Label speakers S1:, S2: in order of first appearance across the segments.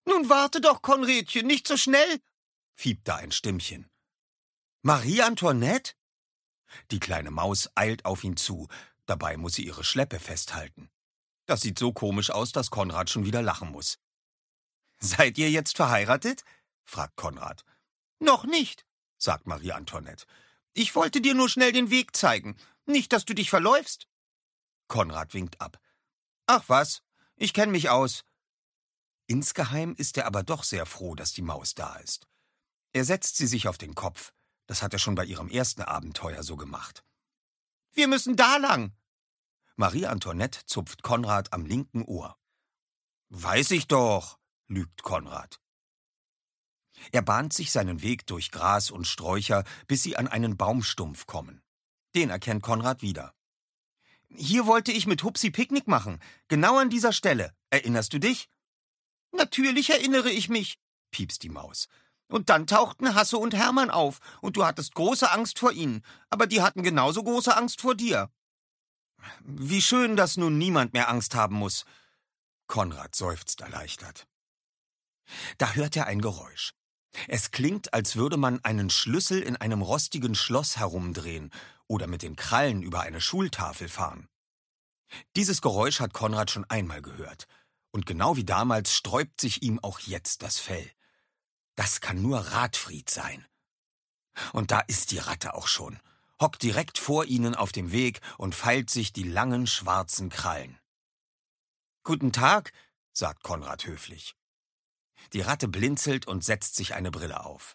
S1: Nun warte doch, Konrädchen, nicht so schnell, fiebte ein Stimmchen. Marie Antoinette? Die kleine Maus eilt auf ihn zu, dabei muss sie ihre Schleppe festhalten. Das sieht so komisch aus, dass Konrad schon wieder lachen muss. »Seid ihr jetzt verheiratet?« fragt Konrad. »Noch nicht«, sagt Marie Antoinette. »Ich wollte dir nur schnell den Weg zeigen, nicht, dass du dich verläufst.« Konrad winkt ab. »Ach was, ich kenn mich aus.« Insgeheim ist er aber doch sehr froh, dass die Maus da ist. Er setzt sie sich auf den Kopf. Das hat er schon bei ihrem ersten Abenteuer so gemacht. »Wir müssen da lang.« Marie Antoinette zupft Konrad am linken Ohr. »Weiß ich doch«, lügt Konrad. Er bahnt sich seinen Weg durch Gras und Sträucher, bis sie an einen Baumstumpf kommen. Den erkennt Konrad wieder. »Hier wollte ich mit Hupsi Picknick machen, genau an dieser Stelle. Erinnerst du dich?« »Natürlich erinnere ich mich«, piepst die Maus. »Und dann tauchten Hasse und Hermann auf, und du hattest große Angst vor ihnen, aber die hatten genauso große Angst vor dir.« »Wie schön, dass nun niemand mehr Angst haben muss.« Konrad seufzt erleichtert. Da hört er ein Geräusch. Es klingt, als würde man einen Schlüssel in einem rostigen Schloss herumdrehen oder mit den Krallen über eine Schultafel fahren. Dieses Geräusch hat Konrad schon einmal gehört. Und genau wie damals sträubt sich ihm auch jetzt das Fell. Das kann nur Radfried sein. Und da ist die Ratte auch schon, hockt direkt vor ihnen auf dem Weg und feilt sich die langen schwarzen Krallen. »Guten Tag«, sagt Konrad höflich. Die Ratte blinzelt und setzt sich eine Brille auf.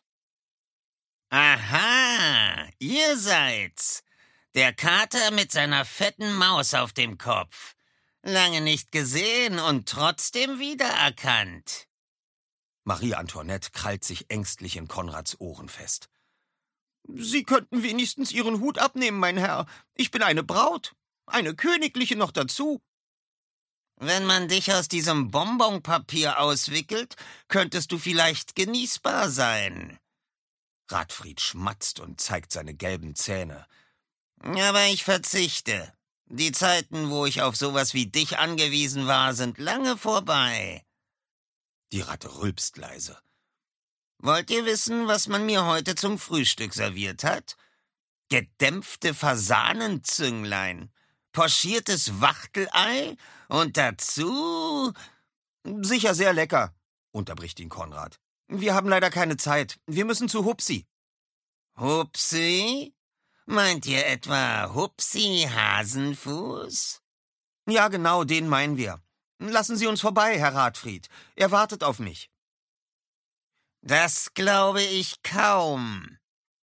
S2: »Aha, ihr seid's. Der Kater mit seiner fetten Maus auf dem Kopf. Lange nicht gesehen und trotzdem wiedererkannt.«
S1: Marie Antoinette krallt sich ängstlich in Konrads Ohren fest. »Sie könnten wenigstens Ihren Hut abnehmen, mein Herr. Ich bin eine Braut, eine königliche noch dazu.«
S2: »Wenn man dich aus diesem Bonbonpapier auswickelt, könntest du vielleicht genießbar sein.«
S1: Radfried schmatzt und zeigt seine gelben Zähne.
S2: »Aber ich verzichte. Die Zeiten, wo ich auf sowas wie dich angewiesen war, sind lange vorbei.«
S1: Die Ratte rülpst leise.
S2: »Wollt ihr wissen, was man mir heute zum Frühstück serviert hat? Gedämpfte Fasanenzünglein, pochiertes Wachtelei und dazu...«
S1: »Sicher sehr lecker«, unterbricht ihn Konrad. »Wir haben leider keine Zeit. Wir müssen zu Hupsi.«
S2: »Hupsi? Meint ihr etwa Hupsi Hasenfuß?«
S1: »Ja, genau, den meinen wir. Lassen Sie uns vorbei, Herr Radfried. Er wartet auf mich.«
S2: »Das glaube ich kaum.